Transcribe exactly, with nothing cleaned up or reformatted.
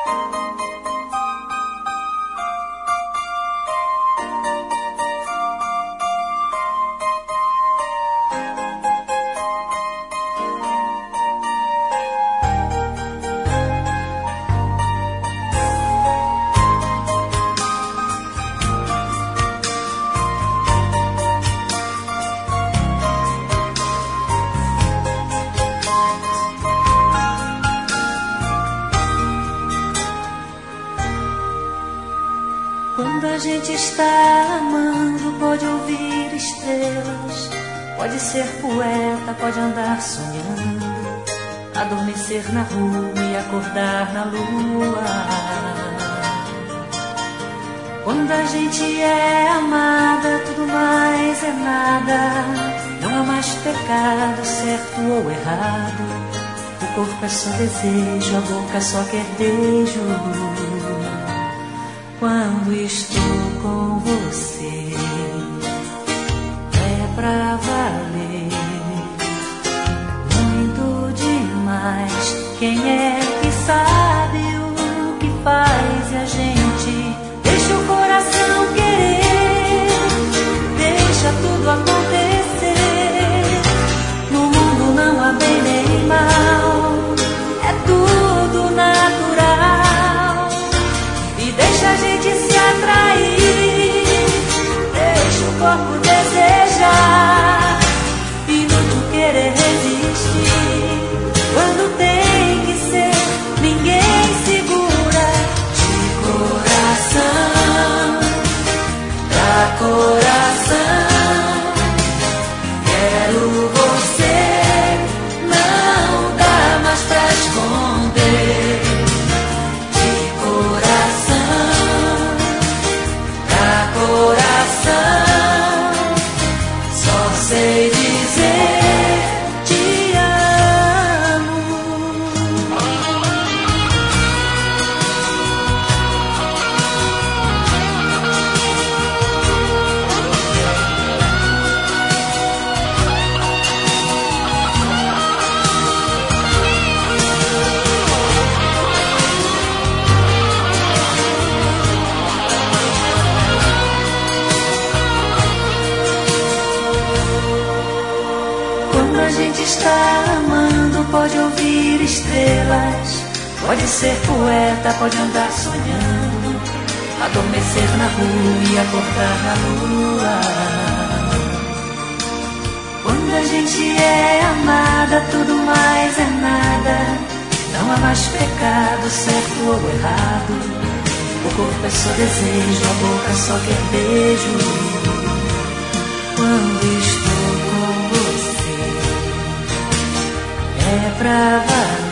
Quando a gente está amando, pode ouvir estrelas, pode ser poeta, pode andar sonhando, adormecer na rua e acordar na lua. Quando a gente é amada, tudo mais é nada, não há mais pecado, certo ou errado. O corpo é só desejo, a boca só quer beijo. Quando estou com você, é pra valer, muito demais. Quem é que sabe o que faz e a gente deixa o coração querer, deixa tudo acontecer. No mundo não há bem nem mal, é tudo natural. Deixa a gente se atrair, deixa o corpo desejar, inútil querer resistir. Quando tem que ser, ninguém segura. De coração pra coração, quero você, não dá mais pra esconder. Coração, só sei dizer te amo. Quando a gente está amando, pode ouvir estrelas, pode ser poeta, pode andar sonhando, adormecer na rua e acordar na lua. Quando a gente é amada, tudo mais é nada, não há mais pecado, certo ou errado. O corpo é só desejo, a boca só quer beijo. Quando estou com você, é pra valer.